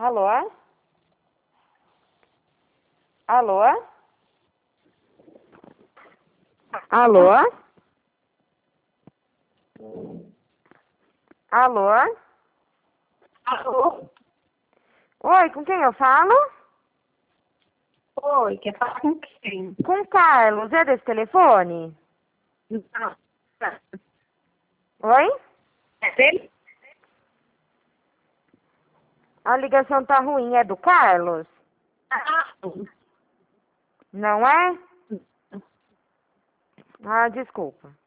Alô? Alô? Alô? Alô? Alô? Oi, com quem eu falo? Oi, quer falar com quem? Com o Carlos, é desse telefone? Não. Oi? É dele? A ligação tá ruim, é do Carlos? Ah, Não é? Ah, desculpa.